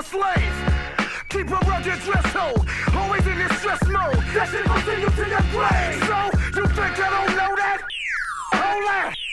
slave. Keep a rugged dress hold, always in this stress mode. That shit gon' send you to your grave. So, you think I don't know that? Hold on.